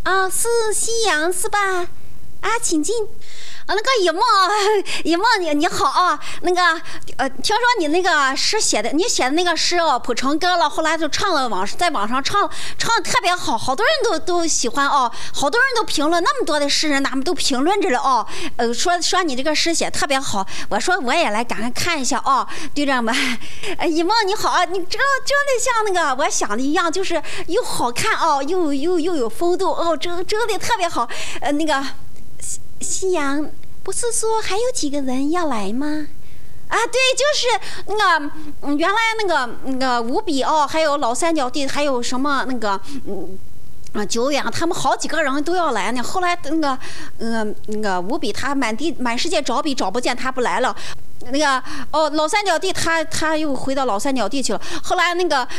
啊，是夕阳是吧？啊，请进。那个一梦你好啊，那个听说你那个诗写的，你写的那个诗哦谱成歌了，后来就唱了在网上唱的特别好，好多人都喜欢哦，好多人都评论，那么多的诗人他们都评论着了哦，说你这个诗写特别好，我说我也来赶快看一下哦，队长们，一梦你好，你真的像那个我想的一样，就是又好看哦，又有风度哦，真的特别好，那个。夕阳不是说还有几个人要来吗？啊，对，就是那个原来那个吴比哦，还有老三角地，还有什么那个久远，他们好几个人都要来呢。后来那个吴比他满世界找笔找不见，他不来了。那个老三角地他又回到老三角地去了。后来那个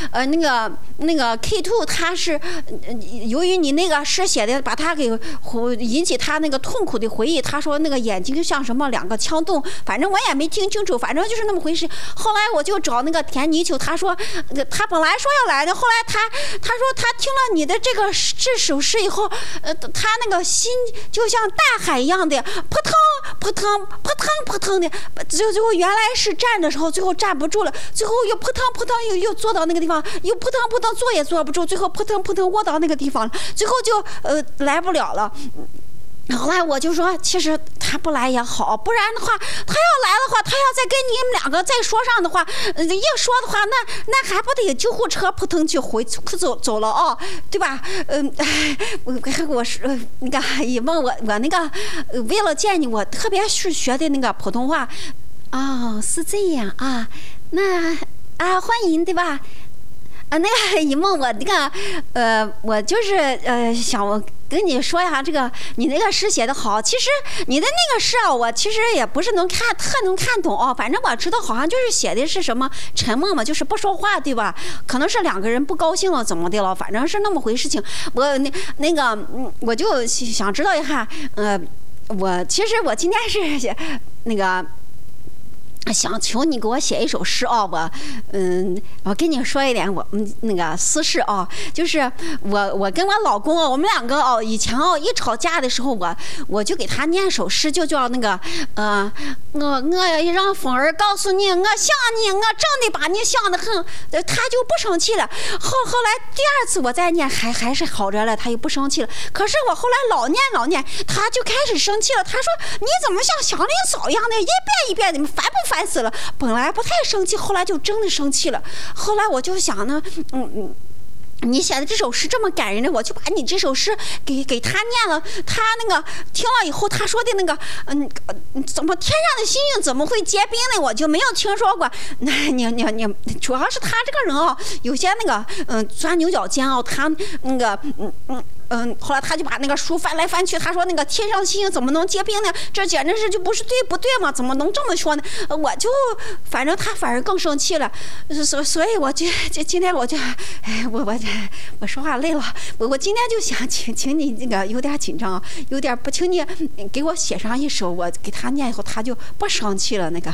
K2 他是由于你那个诗写的把他给引起他那个痛苦的回忆，他说那个眼睛就像什么两个枪洞，反正我也没听清楚，反正就是那么回事。后来我就找那个田泥鳅，他说他本来说要来的，后来他说他听了你的这首诗以后，他那个心就像大海一样的扑腾扑腾扑腾扑腾的，最后原来是站的时候，最后站不住了，最后又扑腾扑腾又坐到那个地方，又扑腾扑腾坐也坐不住，最后扑腾扑腾窝到那个地方，最后就来不了了。后来我就说，其实他不来也好，不然的话，他要来的话，他要再跟你们两个再说上的话，一说的话，那还不得救护车扑腾就走了哦，对吧？我是那个一梦，我那个为了见你，我特别是学的那个普通话。哦，是这样啊，那欢迎对吧？那个一梦，我那个我就是想跟你说一下，这个你那个诗写的好。其实你的那个诗啊，我其实也不是特能看懂哦。反正我知道好像就是写的是什么沉默嘛，就是不说话，对吧？可能是两个人不高兴了怎么的了，反正是那么回事情。我那个我就想知道一下，其实我今天是那个。想求你给我写一首诗哦，我跟你说一点我那个私事哦，就是我跟我老公哦，我们两个哦，以前哦一吵架的时候，我就给他念首诗，就叫那个我让风儿告诉你，我想你，我真的把你想得很，他就不生气了。后来第二次我再念还是好着了，他又不生气了。可是我后来老念，他就开始生气了。他说你怎么像祥林嫂一样的，一遍一遍的，烦不烦死了？本来不太生气，后来就真的生气了。后来我就想呢，你写的这首诗这么感人的，我就把你这首诗给他念了。他那个听了以后，他说的那个怎么天上的星星怎么会结冰呢？我就没有听说过。你主要是他这个人啊，有些那个钻牛角尖啊，他那个后来他就把那个书翻来翻去，他说那个天上星星怎么能结冰呢？这简直是就不对吗？怎么能这么说呢？我就反而更生气了，所以我就今天我就我说话累了，我今天就想请你那个有点紧张，有点不请你给我写上一首，我给他念以后他就不生气了。那个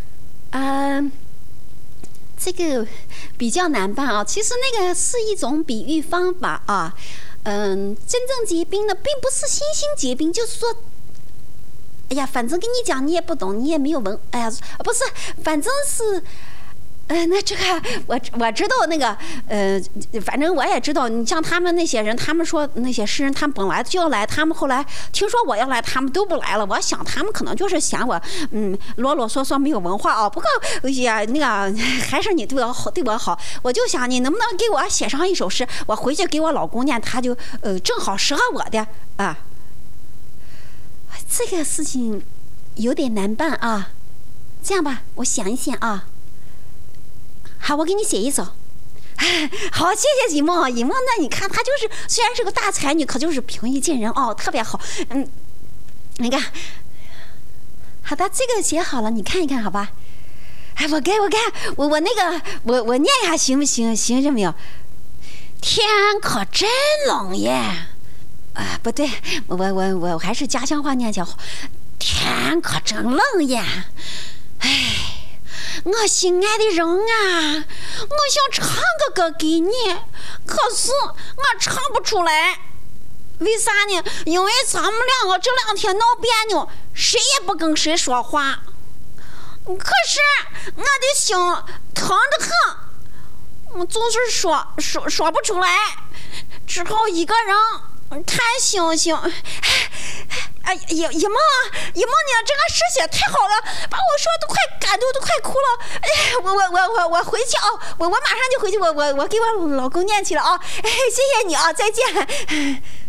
这个比较难办啊，其实那个是一种比喻方法啊。真正结冰的并不是星星结冰，就是说，哎呀，反正跟你讲你也不懂，你也没有文，哎呀，不是，反正是，那这个我知道那个，反正我也知道，你像他们那些人，他们说那些诗人，他们本来就要来，他们后来听说我要来，他们都不来了。我想他们可能就是嫌我，啰啰嗦嗦没有文化啊。不过呀，那个还是你对我好，我就想你能不能给我写上一首诗，我回去给我老公念，他就正好适合我的啊。这个事情有点难办啊，这样吧，我想一想啊。好，我给你写一首。好，谢谢一梦。一梦呢，你看她就是虽然是个大才女，可就是平易近人哦，特别好。那个，好的，这个写好了，你看一看，好吧？我那个我念一下行不行？行着没有？天可真冷耶！不对，我还是家乡话念起来好。天可真冷耶！我心爱的人啊，我想唱个歌给你，可是我唱不出来。 为啥呢？因为咱们两个这2天闹别扭，谁也不跟谁说话。可是我的心疼得很，我就是说不出来，只好一个人看星星。哎呀，姨妈你这个诗写太好了，把我说都快感动，都快哭了。哎，我回去啊，我马上就回去，我给我老公念去了啊。哎，谢谢你啊，再见。